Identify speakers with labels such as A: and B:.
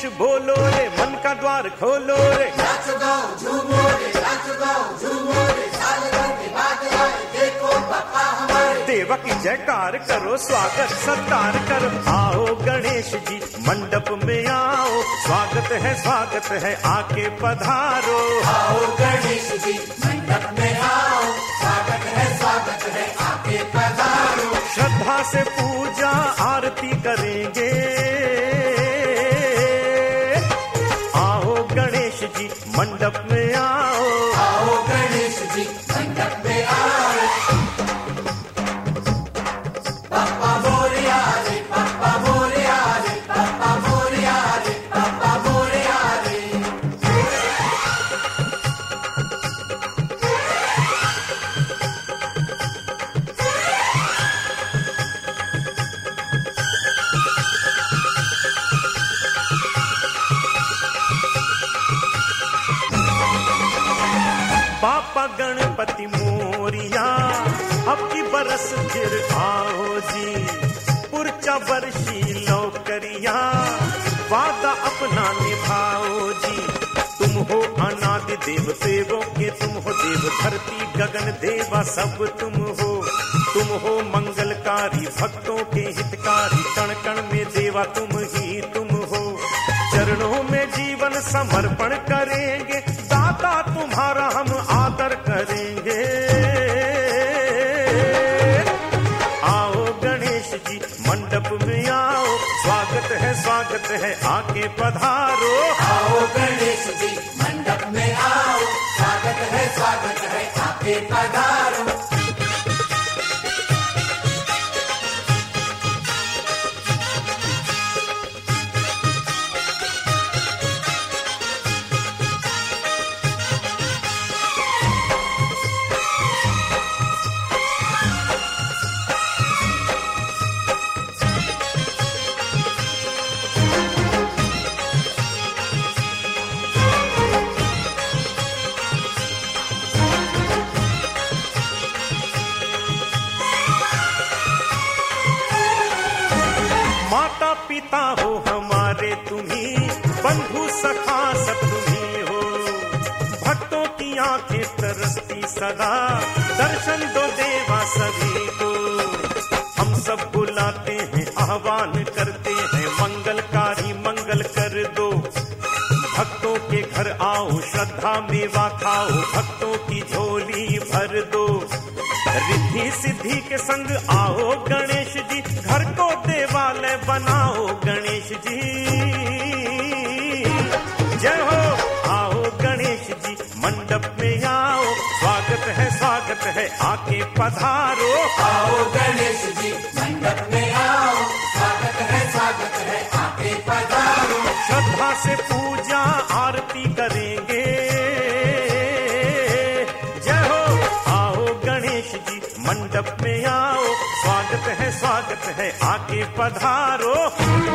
A: गणेश बोलो रे, मन का द्वार खोलो रे।
B: नाचो गाओ झूमो रे, नाचो गाओ झूमो रे, साल भर के बाद आए देखो पापा हमारे।
A: देवा की जयकार करो, स्वागत सत्कार करो, आओ गणेश जी मंडप में आओ, स्वागत है आके पधारो।
B: आओ गणेश जी मंडप में आओ, स्वागत है आके पधारो।
A: श्रद्धा से पूजा आरती करेंगे, आओ गणेश जी मंडप में आओ।
B: आओ गणेश जी मंडप में आओ। पापा मोरया रे, पापा मोरया रे, पापा मोरया रे, पापा मोरया रे।
A: पापा गणपति मोरिया, अब की बरस फिर आओ जी, पुरचा वर्षी लौकरिया, वादा अपना निभाओ जी। तुम हो अनादि देव देवों के, तुम हो देव धरती गगन देवा सब तुम हो मंगलकारी भक्तों के हितकारी, कण कण में देवा तुम हो। चरणों में जीवन समर्पण करेंगे, दाता तुम्हारा हम आदर करेंगे। आओ गणेश जी मंडप में आओ, स्वागत है आके पधारो।
B: आओ गणेश जी मंडप में आओ, स्वागत है आके पधारो।
A: माता पिता हो हमारे तुम्ही, बंधु सखा सब तुम्ही हो, भक्तों की आंखें तरसती सदा, दर्शन दो देवा सभी को। हम सब बुलाते हैं, आह्वान करते हैं, मंगलकारी मंगल कर दो। भक्तों के घर आओ, श्रद्धा मेवा खाओ, भक्तों की झोली भर दो। रिद्धि सिद्धि के संग आओ गणेश जी, घर को देवालय बनाओ गणेश जी। जय हो, आओ गणेश जी मंडप में आओ, स्वागत है आके पधारो।
B: आओ गणेश जी मंडप में आओ, स्वागत है आके पधारो।
A: श्रद्धा से पूजा आरती करेंगे, जय हो, आओ गणेश जी मंडप में आओ, स्वागत है आके पधारो।